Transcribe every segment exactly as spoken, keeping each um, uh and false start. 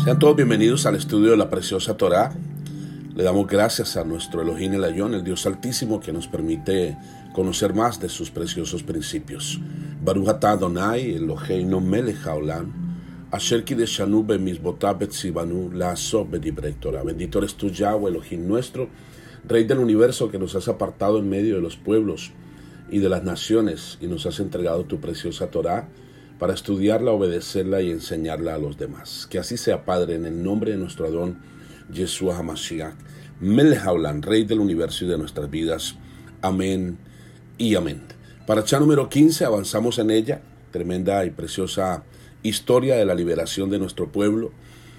Sean todos bienvenidos al estudio de la preciosa Torá. Le damos gracias a nuestro Elohim El Ayón, el Dios Altísimo, que nos permite conocer más de sus preciosos principios. Baruch atah Adonai Eloheinu melech haolam, asher kideshanu bemizvotav betzivanu la'asot bedivrei Torah. Bendito eres tú, Yahweh, Elohim nuestro, Rey del universo, que nos has apartado en medio de los pueblos y de las naciones, y nos has entregado tu preciosa Torá para estudiarla, obedecerla y enseñarla a los demás. Que así sea, Padre, en el nombre de nuestro Adón, Yeshua HaMashiach, Melech Haolam, Rey del universo y de nuestras vidas. Amén y amén. Parashá número quince, avanzamos en ella, tremenda y preciosa historia de la liberación de nuestro pueblo.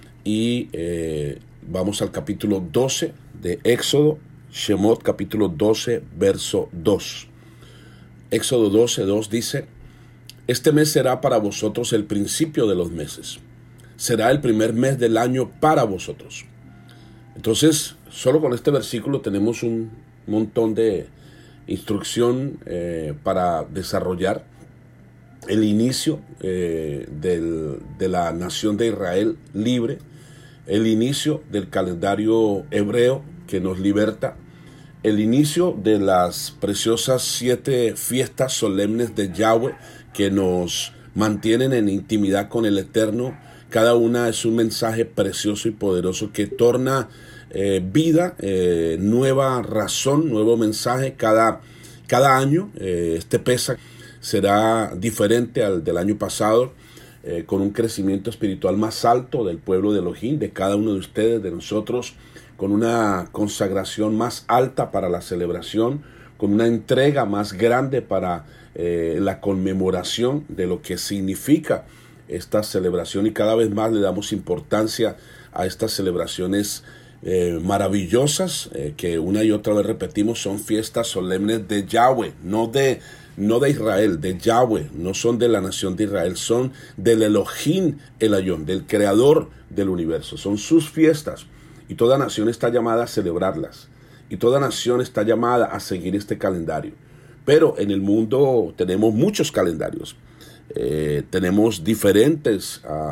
Y eh, vamos al capítulo doce de Éxodo, Shemot capítulo doce, verso dos. Éxodo doce, dos dice: Este mes será para vosotros el principio de los meses. Será el primer mes del año para vosotros. Entonces, solo con este versículo tenemos un montón de instrucción eh, para desarrollar el inicio eh, del, de la nación de Israel libre, el inicio del calendario hebreo que nos liberta, el inicio de las preciosas siete fiestas solemnes de Yahweh que nos mantienen en intimidad con el Eterno. Cada una es un mensaje precioso y poderoso que torna eh, vida, eh, nueva razón, nuevo mensaje cada, cada año. Eh, este Pesach será diferente al del año pasado, eh, con un crecimiento espiritual más alto del pueblo de Elohim, de cada uno de ustedes, de nosotros, con una consagración más alta para la celebración, con una entrega más grande para eh, la conmemoración de lo que significa esta celebración, y cada vez más le damos importancia a estas celebraciones eh, maravillosas eh, que una y otra vez repetimos. Son fiestas solemnes de Yahweh, no de, no de Israel, de Yahweh. No son de la nación de Israel, son del Elohim El Ayón, del creador del universo. Son sus fiestas, y toda nación está llamada a celebrarlas, y toda nación está llamada a seguir este calendario. Pero en el mundo tenemos muchos calendarios. Eh, tenemos diferentes uh,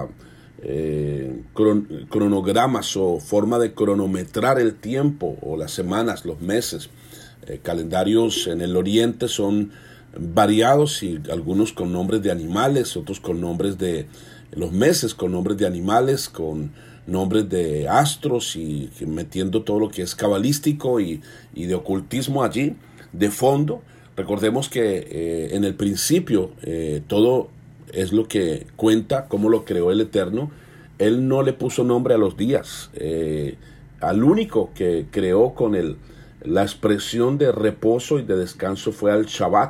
eh, cron cronogramas o forma de cronometrar el tiempo, o las semanas, los meses. Eh, calendarios en el oriente son variados, y algunos con nombres de animales, otros con nombres de los meses, con nombres de animales, con nombres de astros, y metiendo todo lo que es cabalístico y, y de ocultismo allí de fondo. Recordemos que eh, en el principio eh, todo es lo que cuenta, cómo lo creó el Eterno. Él no le puso nombre a los días. Eh, al único que creó con el, la expresión de reposo y de descanso fue al Shabbat,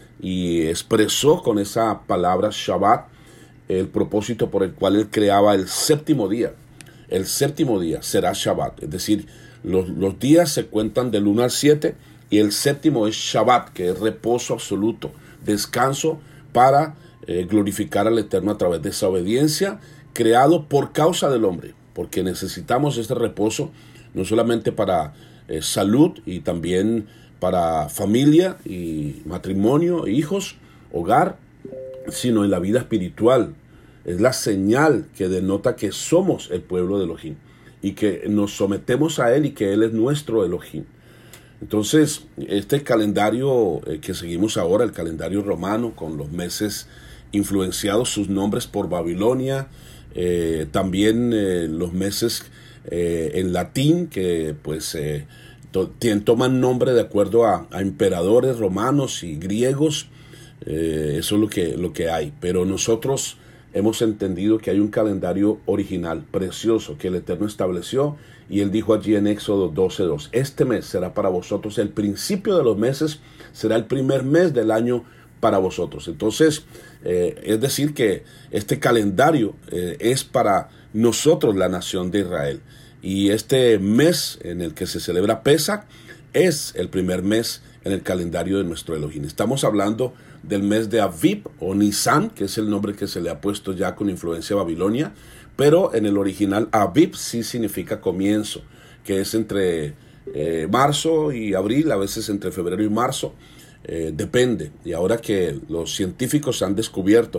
y expresó con esa palabra Shabbat el propósito por el cual él creaba el séptimo día. El séptimo día será Shabbat, es decir, los, los días se cuentan del uno al siete, y el séptimo es Shabbat, que es reposo absoluto, descanso para eh, glorificar al Eterno a través de esa obediencia, creado por causa del hombre, porque necesitamos este reposo no solamente para eh, salud, y también para familia y matrimonio, hijos, hogar, sino en la vida espiritual. Es la señal que denota que somos el pueblo de Elohim, y que nos sometemos a Él, y que Él es nuestro Elohim. Entonces, este calendario eh, que seguimos ahora, el calendario romano, con los meses influenciados, sus nombres por Babilonia, eh, también eh, los meses eh, en latín, que pues eh, to toman nombre de acuerdo a, a emperadores romanos y griegos. Eh, eso es lo que, lo que hay. Pero nosotros hemos entendido que hay un calendario original, precioso, que el Eterno estableció, y Él dijo allí en Éxodo doce dos: Este mes será para vosotros el principio de los meses, será el primer mes del año para vosotros. Entonces, eh, es decir que este calendario eh, es para nosotros, la nación de Israel. Y este mes en el que se celebra Pesach es el primer mes en el calendario de nuestro Elohim. Estamos hablando del mes de Aviv o Nisan, que es el nombre que se le ha puesto ya con influencia babilonia, pero en el original Aviv sí significa comienzo, que es entre eh, marzo y abril, a veces entre febrero y marzo, eh, depende. Y ahora que los científicos han descubierto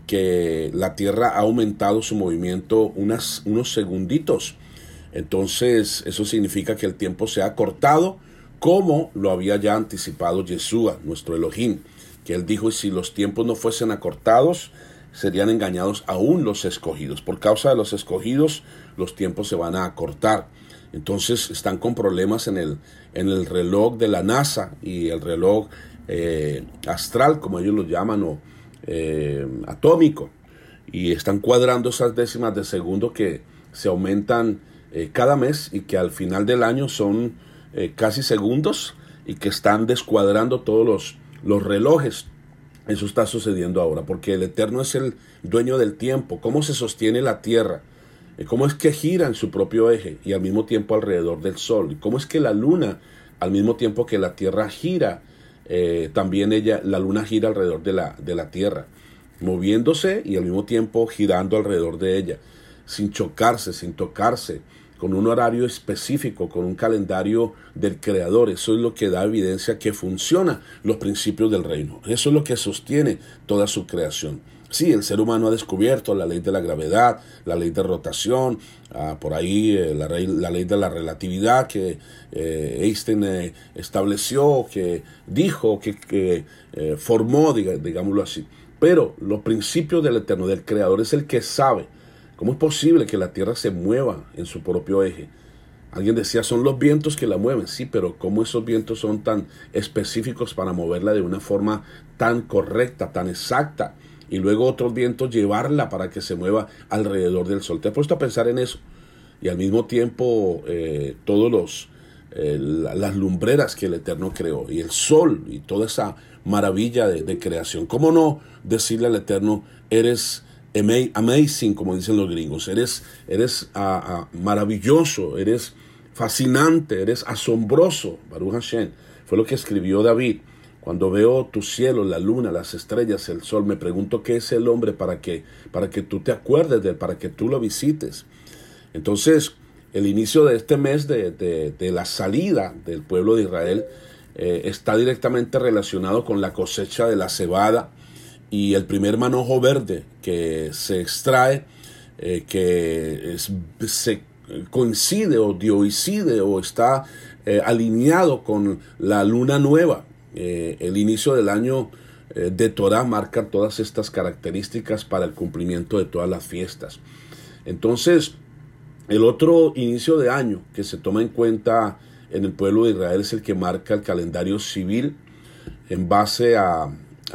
que la Tierra ha aumentado su movimiento unas, unos segunditos. Entonces eso significa que el tiempo se ha acortado, como lo había ya anticipado Yeshua, nuestro Elohim, que él dijo: si los tiempos no fuesen acortados, serían engañados aún los escogidos. Por causa de los escogidos, los tiempos se van a acortar. Entonces están con problemas en el, en el reloj de la NASA y el reloj eh, astral, como ellos lo llaman, o eh, atómico. Y están cuadrando esas décimas de segundo que se aumentan eh, cada mes, y que al final del año son eh, casi segundos, y que están descuadrando todos los, los relojes. Eso está sucediendo ahora, porque el Eterno es el dueño del tiempo. ¿Cómo se sostiene la tierra? ¿Cómo es que gira en su propio eje y al mismo tiempo alrededor del sol? ¿Y cómo es que la luna, al mismo tiempo que la tierra gira, eh, también ella, la luna gira alrededor de la, de la tierra, moviéndose y al mismo tiempo girando alrededor de ella, sin chocarse, sin tocarse, con un horario específico, con un calendario del Creador? Eso es lo que da evidencia que funciona los principios del reino. Eso es lo que sostiene toda su creación. Sí, el ser humano ha descubierto la ley de la gravedad, la ley de rotación, ah, por ahí eh, la, ley, la ley de la relatividad que eh, Einstein eh, estableció, que dijo, que, que eh, formó, diga, digámoslo así. Pero los principios del Eterno, del Creador, es el que sabe. ¿Cómo es posible que la tierra se mueva en su propio eje? Alguien decía: son los vientos que la mueven. Sí, pero ¿cómo esos vientos son tan específicos para moverla de una forma tan correcta, tan exacta? Y luego otros vientos llevarla para que se mueva alrededor del sol. ¿Te has puesto a pensar en eso? Y al mismo tiempo eh, todos los eh, las lumbreras que el Eterno creó, y el sol, y toda esa maravilla de, de creación. ¿Cómo no decirle al Eterno: eres amazing, como dicen los gringos, eres, eres uh, uh, maravilloso, eres fascinante, eres asombroso? Baruch Hashem. Fue lo que escribió David: cuando veo tu cielo, la luna, las estrellas, el sol, me pregunto qué es el hombre para que, para que tú te acuerdes de él, para que tú lo visites. Entonces, el inicio de este mes de, de, de la salida del pueblo de Israel eh, está directamente relacionado con la cosecha de la cebada, y el primer manojo verde que se extrae, eh, que es, se coincide o dioicide o está eh, alineado con la luna nueva. Eh, el inicio del año eh, de Torah marca todas estas características para el cumplimiento de todas las fiestas. Entonces, el otro inicio de año que se toma en cuenta en el pueblo de Israel es el que marca el calendario civil en base a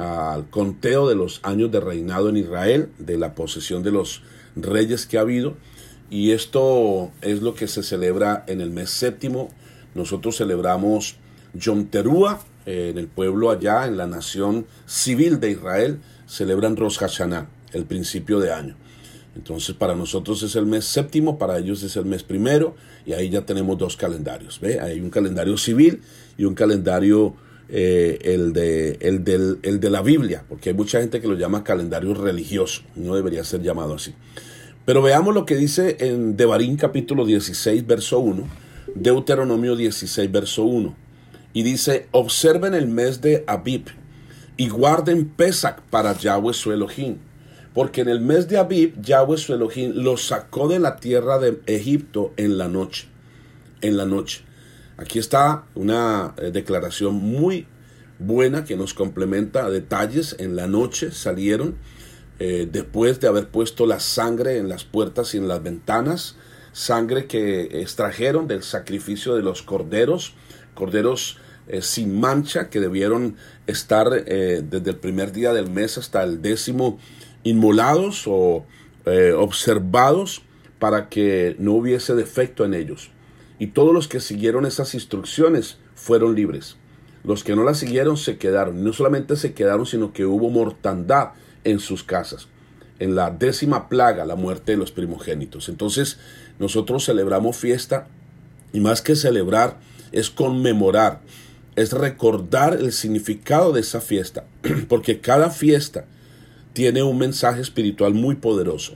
al conteo de los años de reinado en Israel, de la posesión de los reyes que ha habido, y esto es lo que se celebra en el mes séptimo. Nosotros celebramos Yom Teruah, eh, en el pueblo allá, en la nación civil de Israel, celebran Rosh Hashanah, el principio de año. Entonces para nosotros es el mes séptimo, para ellos es el mes primero, y ahí ya tenemos dos calendarios. ¿Ve? Hay un calendario civil y un calendario Eh, el, de, el, del, el de la Biblia, porque hay mucha gente que lo llama calendario religioso. No debería ser llamado así. Pero veamos lo que dice en Devarim capítulo dieciséis verso uno, Deuteronomio dieciséis verso uno, y dice: observen el mes de Abib y guarden Pesach para Yahweh su Elohim, porque en el mes de Abib Yahweh su Elohim los sacó de la tierra de Egipto en la noche, en la noche. Aquí está una eh, declaración muy buena que nos complementa detalles. En la noche salieron, eh, después de haber puesto la sangre en las puertas y en las ventanas, sangre que extrajeron del sacrificio de los corderos, corderos eh, sin mancha, que debieron estar eh, desde el primer día del mes hasta el décimo inmolados o eh, observados para que no hubiese defecto en ellos. Y todos los que siguieron esas instrucciones fueron libres. Los que no las siguieron se quedaron. No solamente se quedaron, sino que hubo mortandad en sus casas. En la décima plaga, la muerte de los primogénitos. Entonces, nosotros celebramos fiesta, y más que celebrar, es conmemorar, es recordar el significado de esa fiesta, porque cada fiesta tiene un mensaje espiritual muy poderoso,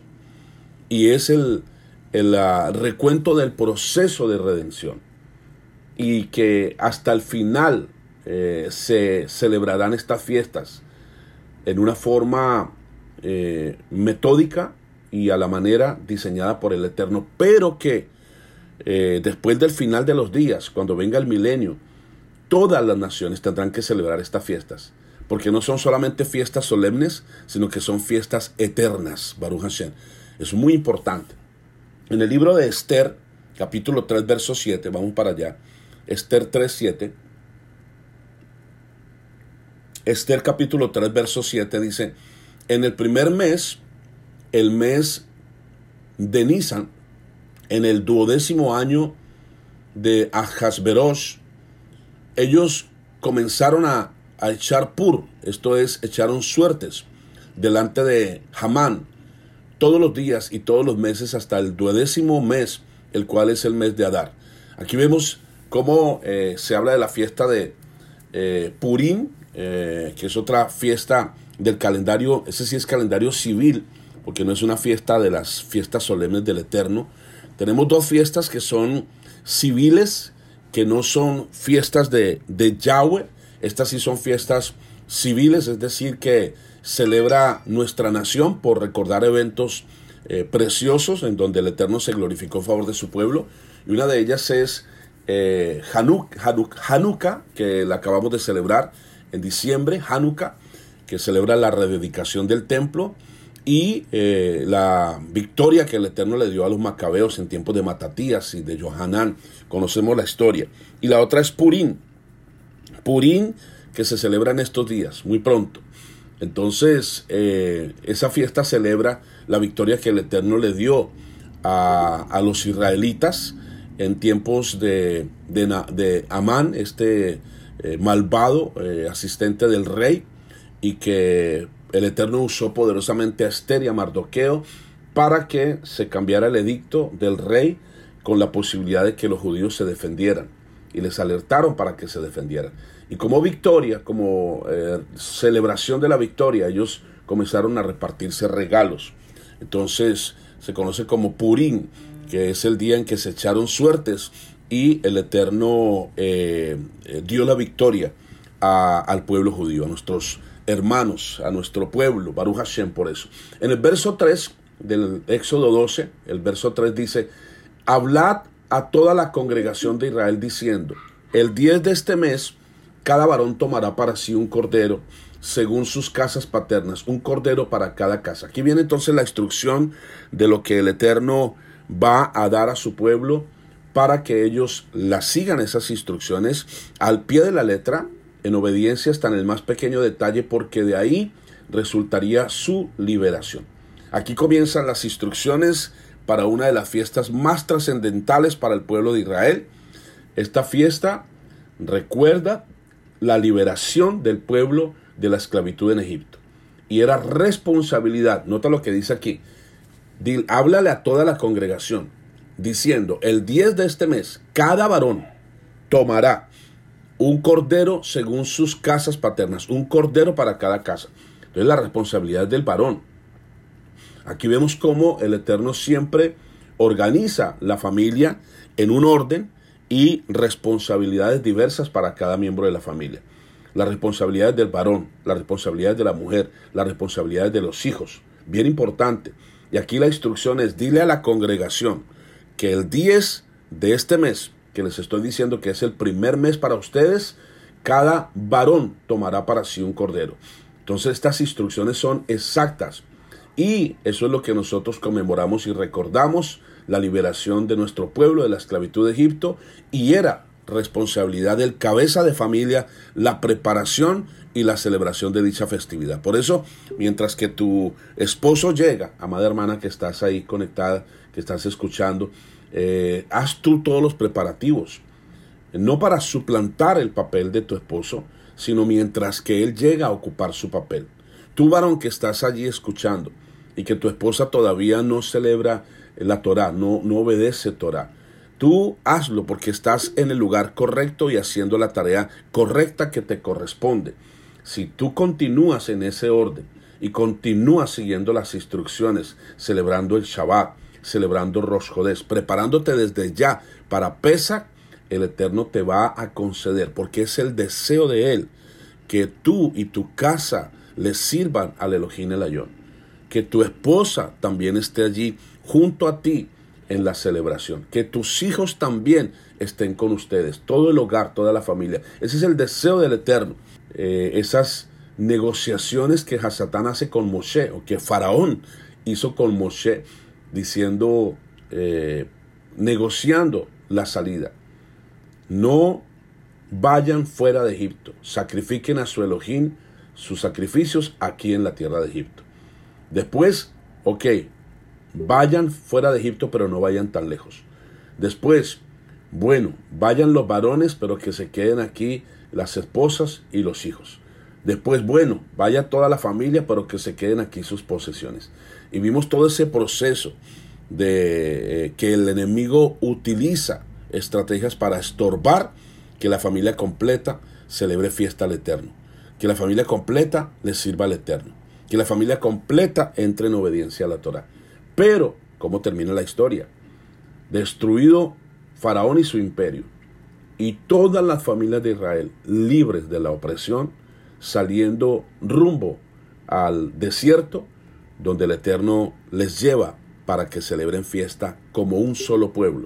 y es el el uh, recuento del proceso de redención, y que hasta el final eh, se celebrarán estas fiestas en una forma eh, metódica y a la manera diseñada por el Eterno, pero que eh, después del final de los días, cuando venga el milenio, todas las naciones tendrán que celebrar estas fiestas, porque no son solamente fiestas solemnes, sino que son fiestas eternas, Baruch Hashem. Es muy importante. En el libro de Esther, capítulo tres, verso siete, vamos para allá, Esther tres, siete, Esther capítulo tres, verso siete dice: en el primer mes, el mes de Nisan, en el duodécimo año de Ahasverosh, ellos comenzaron a, a echar pur, esto es, echaron suertes delante de Hamán todos los días y todos los meses hasta el duodécimo mes, el cual es el mes de Adar. Aquí vemos cómo eh, se habla de la fiesta de eh, Purim, eh, que es otra fiesta del calendario, ese sí es calendario civil, porque no es una fiesta de las fiestas solemnes del Eterno. Tenemos dos fiestas que son civiles, que no son fiestas de, de Yahweh. Estas sí son fiestas civiles, es decir, que celebra nuestra nación por recordar eventos eh, preciosos en donde el Eterno se glorificó a favor de su pueblo. Y una de ellas es eh, Hanuk, Hanuk, Hanukkah, que la acabamos de celebrar en diciembre, Hanukkah, que celebra la rededicación del templo, y eh, la victoria que el Eterno le dio a los macabeos en tiempos de Matatías y de Johanán. Conocemos la historia. Y la otra es Purim. Purim, que se celebra en estos días, muy pronto. Entonces, eh, esa fiesta celebra la victoria que el Eterno le dio a, a los israelitas en tiempos de, de, de Amán, este eh, malvado eh, asistente del rey, y que el Eterno usó poderosamente a Esther y a Mardoqueo para que se cambiara el edicto del rey con la posibilidad de que los judíos se defendieran. Y les alertaron para que se defendieran. Y como victoria, como eh, celebración de la victoria, ellos comenzaron a repartirse regalos. Entonces se conoce como Purim, que es el día en que se echaron suertes y el Eterno eh, eh, dio la victoria a, al pueblo judío, a nuestros hermanos, a nuestro pueblo, Baruch Hashem, por eso. En el verso tres del Éxodo doce, el verso tres dice: hablad a toda la congregación de Israel diciendo: el diez de este mes, cada varón tomará para sí un cordero, según sus casas paternas, un cordero para cada casa. Aquí viene entonces la instrucción de lo que el Eterno va a dar a su pueblo para que ellos la sigan, esas instrucciones al pie de la letra, en obediencia hasta en el más pequeño detalle, porque de ahí resultaría su liberación. Aquí comienzan las instrucciones para una de las fiestas más trascendentales para el pueblo de Israel. Esta fiesta recuerda la liberación del pueblo de la esclavitud en Egipto. Y era responsabilidad, nota lo que dice aquí, Dil, háblale a toda la congregación, diciendo: el diez de este mes, cada varón tomará un cordero según sus casas paternas, un cordero para cada casa. Entonces la responsabilidad es del varón. Aquí vemos cómo el Eterno siempre organiza la familia en un orden y responsabilidades diversas para cada miembro de la familia. Las responsabilidades del varón, las responsabilidades de la mujer, las responsabilidades de los hijos. Bien importante. Y aquí la instrucción es: dile a la congregación que el diez de este mes, que les estoy diciendo que es el primer mes para ustedes, cada varón tomará para sí un cordero. Entonces estas instrucciones son exactas. Y eso es lo que nosotros conmemoramos y recordamos, la liberación de nuestro pueblo de la esclavitud de Egipto, y era responsabilidad del cabeza de familia la preparación y la celebración de dicha festividad. Por eso, mientras que tu esposo llega, amada hermana que estás ahí conectada, que estás escuchando, eh, haz tú todos los preparativos, no para suplantar el papel de tu esposo, sino mientras que él llega a ocupar su papel. Tú, varón, que estás allí escuchando y que tu esposa todavía no celebra la Torah, no, no obedece Torah, tú hazlo porque estás en el lugar correcto y haciendo la tarea correcta que te corresponde. Si tú continúas en ese orden y continúas siguiendo las instrucciones, celebrando el Shabbat, celebrando Rosh Chodesh, preparándote desde ya para Pesach, el Eterno te va a conceder, porque es el deseo de Él, que tú y tu casa le sirvan al Elohim El Hayón. que tu esposa también esté allí junto a ti en la celebración, que tus hijos también estén con ustedes, todo el hogar, toda la familia. Ese es el deseo del Eterno. Eh, esas negociaciones que Hasatán hace con Moshe, o que Faraón hizo con Moshe, diciendo, eh, negociando la salida. No vayan fuera de Egipto, sacrifiquen a su Elohim sus sacrificios aquí en la tierra de Egipto. Después, ok, vayan fuera de Egipto, pero no vayan tan lejos. Después, bueno, vayan los varones, pero que se queden aquí las esposas y los hijos. Después, bueno, vaya toda la familia, pero que se queden aquí sus posesiones. Y vimos todo ese proceso de eh, que el enemigo utiliza estrategias para estorbar que la familia completa celebre fiesta al Eterno, que la familia completa le sirva al Eterno, que la familia completa entre en obediencia a la Torah. Pero, ¿cómo termina la historia? Destruido Faraón y su imperio, y todas las familias de Israel libres de la opresión, saliendo rumbo al desierto, donde el Eterno les lleva para que celebren fiesta como un solo pueblo,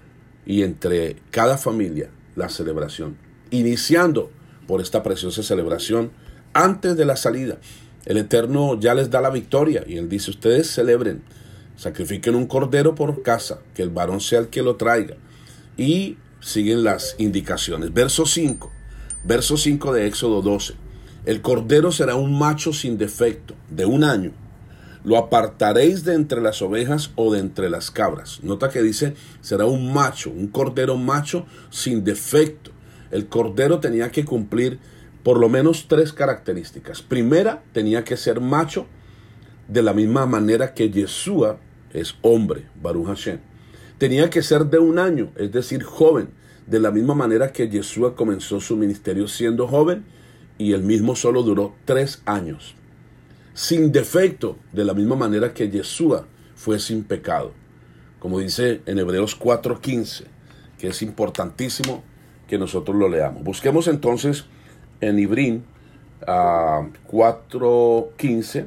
y entre cada familia la celebración, iniciando por esta preciosa celebración antes de la salida. El Eterno ya les da la victoria y Él dice, ustedes celebren, sacrifiquen un cordero por casa, que el varón sea el que lo traiga, y siguen las indicaciones. Verso cinco, verso cinco de Éxodo doce. El cordero será un macho sin defecto, de un año. Lo apartaréis de entre las ovejas o de entre las cabras. Nota que dice, será un macho, un cordero macho sin defecto. El cordero tenía que cumplir por lo menos tres características. Primera, tenía que ser macho de la misma manera que Yeshua es hombre, Baruch Hashem. Tenía que ser de un año, es decir, joven, de la misma manera que Yeshua comenzó su ministerio siendo joven y él mismo solo duró tres años. Sin defecto, de la misma manera que Yeshua fue sin pecado. Como dice en Hebreos cuatro quince, que es importantísimo que nosotros lo leamos. Busquemos entonces en Ibrín uh, cuatro quince,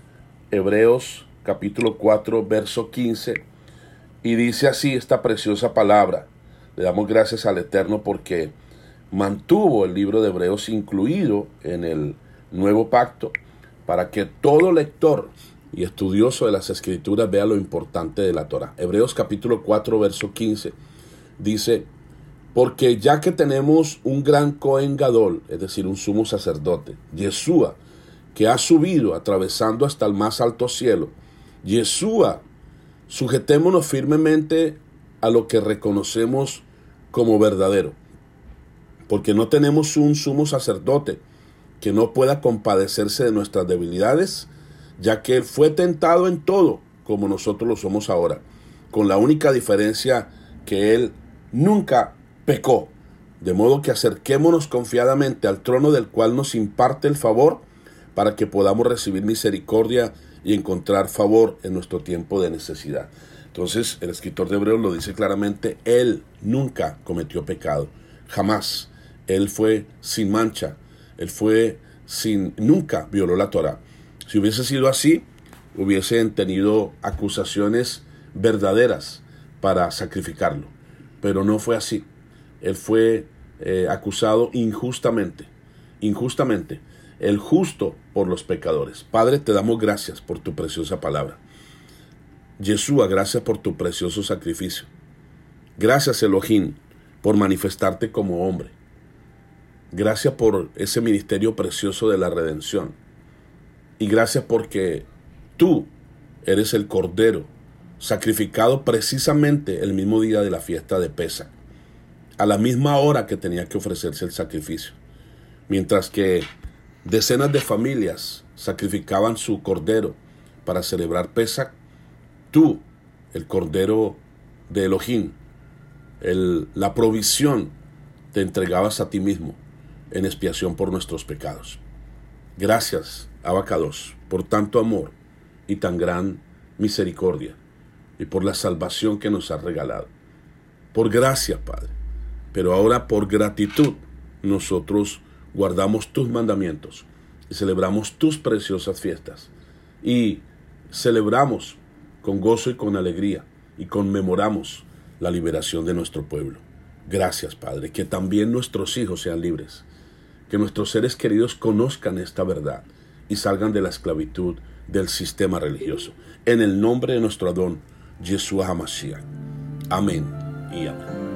Hebreos capítulo cuatro, verso quince, y dice así esta preciosa palabra. Le damos gracias al Eterno porque mantuvo el libro de Hebreos incluido en el nuevo pacto, para que todo lector y estudioso de las Escrituras vea lo importante de la Torah. Hebreos capítulo cuatro, verso quince, dice, porque ya que tenemos un gran Cohen Gadol, es decir, un sumo sacerdote, Yeshua, que ha subido atravesando hasta el más alto cielo, Yeshua, sujetémonos firmemente a lo que reconocemos como verdadero, porque no tenemos un sumo sacerdote que no pueda compadecerse de nuestras debilidades, ya que Él fue tentado en todo, como nosotros lo somos ahora, con la única diferencia que Él nunca pecó, de modo que acerquémonos confiadamente al trono del cual nos imparte el favor, para que podamos recibir misericordia y encontrar favor en nuestro tiempo de necesidad. Entonces, el escritor de Hebreos lo dice claramente, Él nunca cometió pecado, jamás. Él fue sin mancha, Él fue sin, nunca violó la Torah. Si hubiese sido así, hubiesen tenido acusaciones verdaderas para sacrificarlo. Pero no fue así. Él fue eh, acusado injustamente. Injustamente. El justo por los pecadores. Padre, te damos gracias por tu preciosa palabra. Yeshua, gracias por tu precioso sacrificio. Gracias, Elohim, por manifestarte como hombre. Gracias por ese ministerio precioso de la redención. Y gracias porque tú eres el Cordero, sacrificado precisamente el mismo día de la fiesta de Pesach, a la misma hora que tenía que ofrecerse el sacrificio. Mientras que decenas de familias sacrificaban su Cordero para celebrar Pesach, tú, el Cordero de Elohim, el, la provisión, te entregabas a ti mismo en expiación por nuestros pecados. Gracias, Abacados, por tanto amor y tan gran misericordia, y por la salvación que nos has regalado. Por gracia, Padre, pero ahora por gratitud nosotros guardamos tus mandamientos y celebramos tus preciosas fiestas. Y celebramos con gozo y con alegría y conmemoramos la liberación de nuestro pueblo. Gracias, Padre, que también nuestros hijos sean libres, que nuestros seres queridos conozcan esta verdad y salgan de la esclavitud del sistema religioso. En el nombre de nuestro Adón, Yeshua HaMashiach. Amén y amén.